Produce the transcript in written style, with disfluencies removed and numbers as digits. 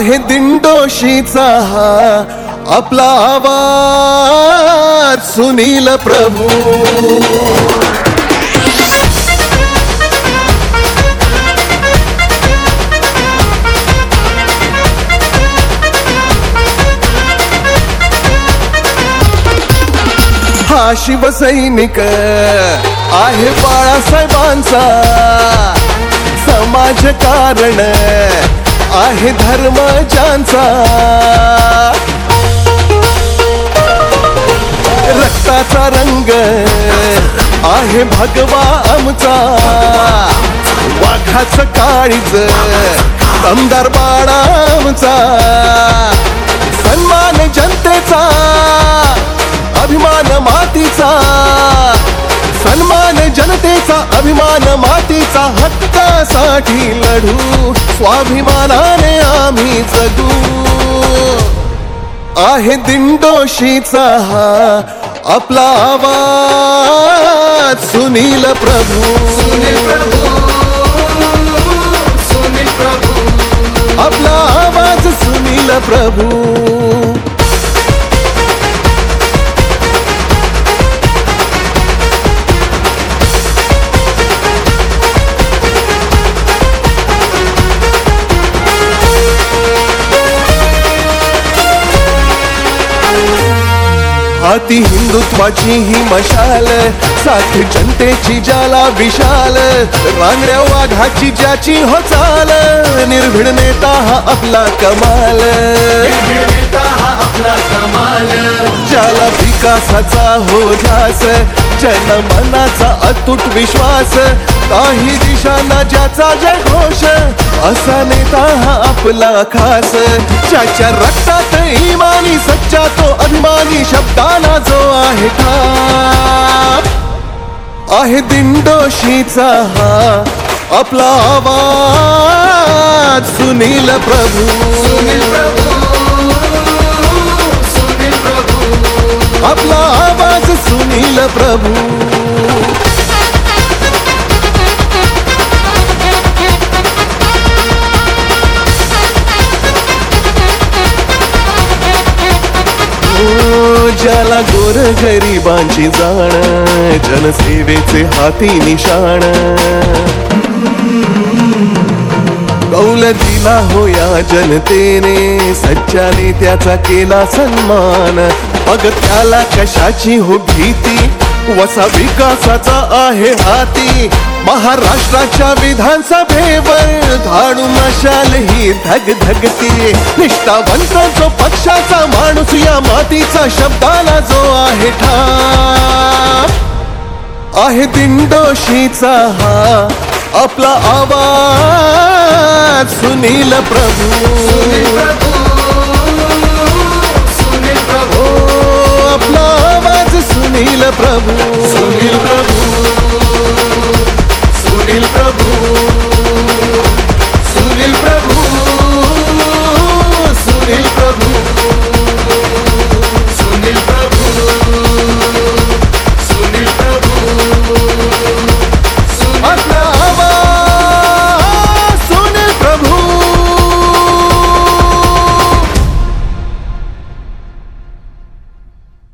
आहे दिंडोशीचा हा आपला आवाज सुनील प्रभू. हा शिवसैनिक आहे बाळासाहेबांचा, समाजकारण आहे धर्मजांचा. रक्ताचा रंग आहे भगवा आमचा, वाघाचं काळीज दमदार बाळा आमचा. सन्मान जनतेचा, अभिमान मातीचा, सन्मान जनतेचा, अभिमान मातीचा. हक्कासाठी लढू, स्वाभिमानाने आम्ही जगू. आहे दिंडोशीचा हा आपला आवाज सुनील प्रभू. आपला आवाज सुनील प्रभू. हाती हिंदुत्वाची ही मशाल, साथ जनतेची ज्याला विशाल. रांगड्या वाघाची ज्याची हो चाल, निर्भीड नेता हा आपला कमाल. ज्याला विकासाचा हो ध्यास, जनमनाचा अतूट विश्वास. काही दिशांना ज्याचा जयघोष, असा नेता हा आपला खास. ज्याच्या रक्तात इमानी सच्चा तो अभिमानी, शब्दाला जो आहे ठाम. आहे दिंडोशीचा हा आपला आवाज सुनील प्रभू. आपला आवाज सुनील प्रभू. ज्याला गोर गरिबांची जाण, जनसेवेचे हाती निशाण. कौल दिला होया जनतेने, सच्च्या नेत्याचा केला सन्मान. मग त्याला कशाची हो भीती, वसा विकासाचा आहे हाती. महाराष्ट्राच्या विधानसभेवर धाडू मशाल ही धगधगती. निष्ठावंत जो पक्षाचा माणूस, या मातीचा शब्दाला जो आहे ठाम. आहे दिंडोशीचा हा आपला आवाज सुनील प्रभू. आपला आवाज सुनील प्रभू.